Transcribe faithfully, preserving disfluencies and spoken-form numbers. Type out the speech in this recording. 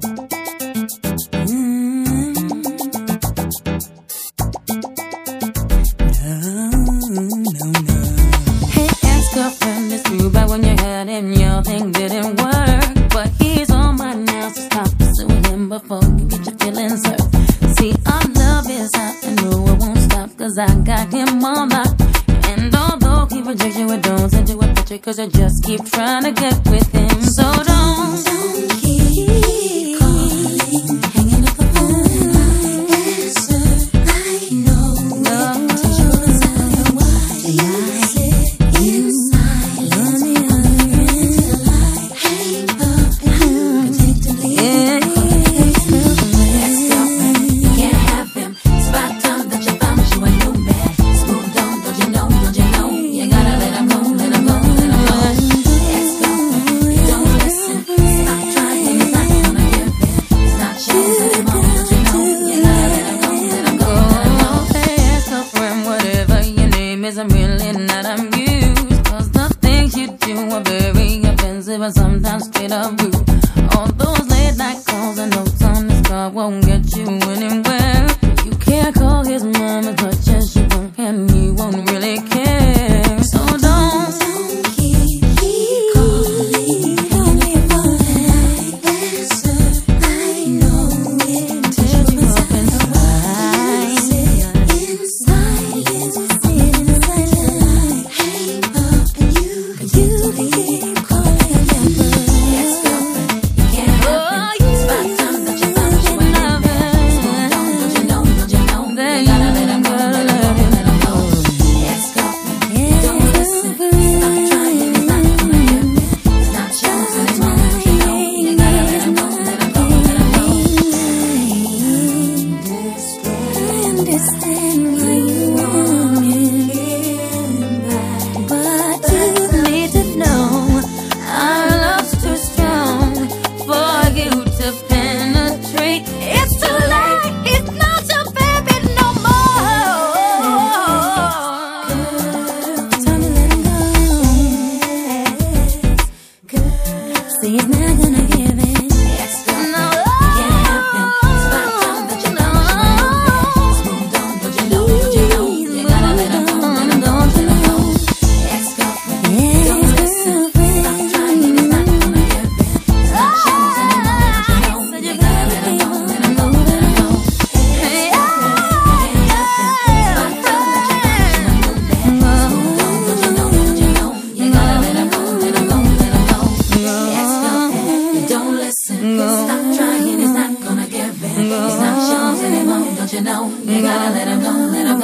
Cause I just keep trying to get with him. So don't, don't keep calling, hanging up the phone. Answer, I know it. Teach you the sound. Why you sit in silence on the other end till I hang up and you can take to leave. Yeah, ex-girlfriend, you can't have him. It's about time that you found you a new man. Smooth on, don't you know, don't you know? You gotta let him go, let him go. I'm really not amused, cause the things you do are very offensive and sometimes straight up rude. All those late night calls and notes on this car won't get you anywhere. You can't call his mom as much as you want, and he won't really care. So don't, don't keep, keep calling, hang me up on the answer. I know it. Tell you up inside, sit in silence. He's not gonna give in. No, you can't have him. It's about time that you know. Smooth on, don't you know, don't you know? You gotta let him go, let him go, let him go. Ex-girlfriend, don't listen. Stop trying, he's not gonna give in. He's not choosing anymore, don't you know? You gotta let him go, let him go, let him go. Ex-girlfriend, you can't have him. It's about time that you know. Smooth on, don't you know, don't you know? You gotta let him go, let him go, let him go. Don't listen, stop trying, he's not gonna give in. He's not yours anymore, don't you know? You gotta let him go, let him go.